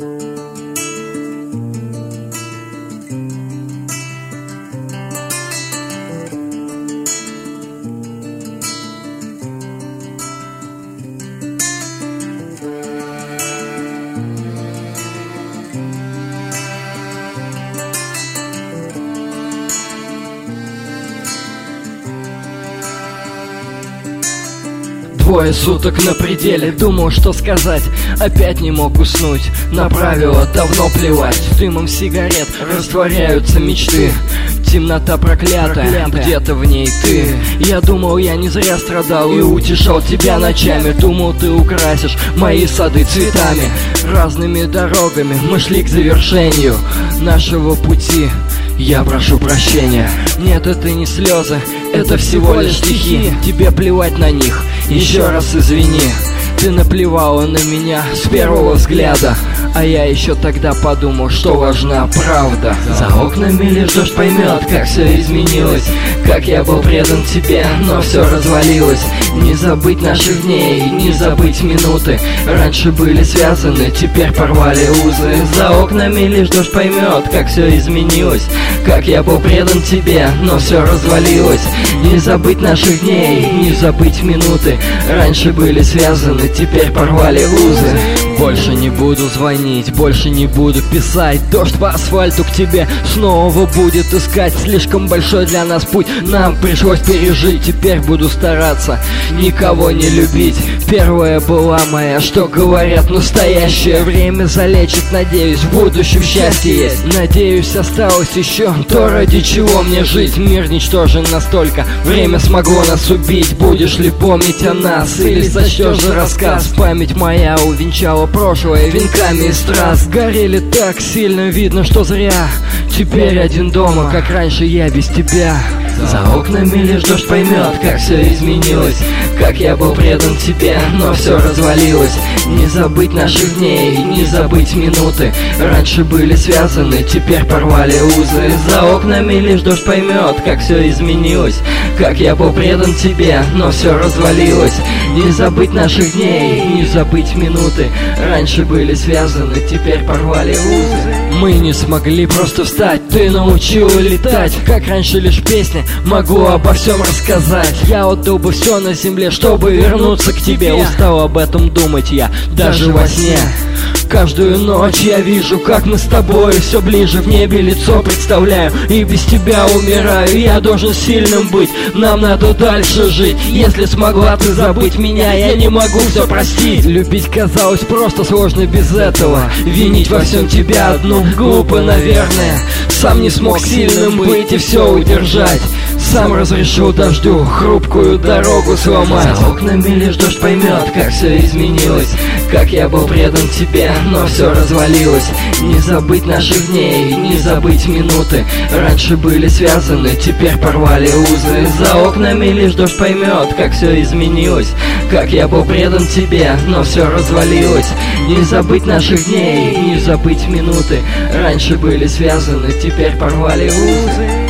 Двое суток на пределе, думал, что сказать, опять не мог уснуть. На правила давно плевать, дымом сигарет растворяются мечты. Темнота проклятая, где-то в ней ты. Я думал, я не зря страдал и утешал тебя ночами. Думал, ты украсишь мои сады цветами. Разными дорогами мы шли к завершению нашего пути. Я прошу прощения. Нет, это не слезы, это всего лишь стихи. Тебе плевать на них, еще раз извини. Ты наплевала на меня с первого взгляда, а я еще тогда подумал, что важна правда. За окнами лишь дождь поймет, как все изменилось, как я был предан тебе, но все развалилось. Не забыть наших дней, не забыть минуты. Раньше были связаны, теперь порвали узы. За окнами лишь дождь поймет, как все изменилось, как я был предан тебе, но все развалилось. Не забыть наших дней, не забыть минуты. Раньше были связаны, теперь порвали узы. Больше не буду звонить, больше не буду писать. Дождь по асфальту к тебе снова будет искать. Слишком большой для нас путь нам пришлось пережить. Теперь буду стараться никого не любить. Первая была моя, что говорят, настоящее. Время залечит, надеюсь, в будущем счастье есть. Надеюсь, осталось еще то, ради чего мне жить. Мир ничтожен настолько, время смогло нас убить. Будешь ли помнить о нас или сочтешь за рассказ? Память моя увенчала прошлое венками из страз. Горели так сильно, видно, что зря. Теперь один дома, как раньше я без тебя. За окнами лишь дождь поймет, как все изменилось, как я был предан тебе, но все развалилось. Не забыть наших дней, не забыть минуты. Раньше были связаны, теперь порвали узы. За окнами лишь дождь поймет, как все изменилось, как я был предан тебе, но все развалилось. Не забыть наших дней, не забыть минуты. Раньше были связаны, теперь порвали узы. Мы не смогли просто встать, ты научила летать. Как раньше лишь песни, могу обо всем рассказать. Я отдал бы все на земле, чтобы вернуться к тебе. Устал об этом думать я, даже во сне. Каждую ночь я вижу, как мы с тобой все ближе. В небе лицо представляю и без тебя умираю. Я должен сильным быть, нам надо дальше жить. Если смогла ты забыть меня, я не могу все простить. Любить казалось просто сложно без этого. Винить во всем тебя одну глупо, наверное. Сам не смог сильным быть и все удержать. Сам разрешил дождю хрупкую дорогу сломать. За окнами лишь дождь поймет, как все изменилось, как я был предан тебе, но все развалилось. Не забыть наших дней, не забыть минуты. Раньше были связаны, теперь порвали узы. За окнами лишь дождь поймет, как все изменилось, как я был предан тебе, но все развалилось. Не забыть наших дней, не забыть минуты. Раньше были связаны, теперь порвали узы.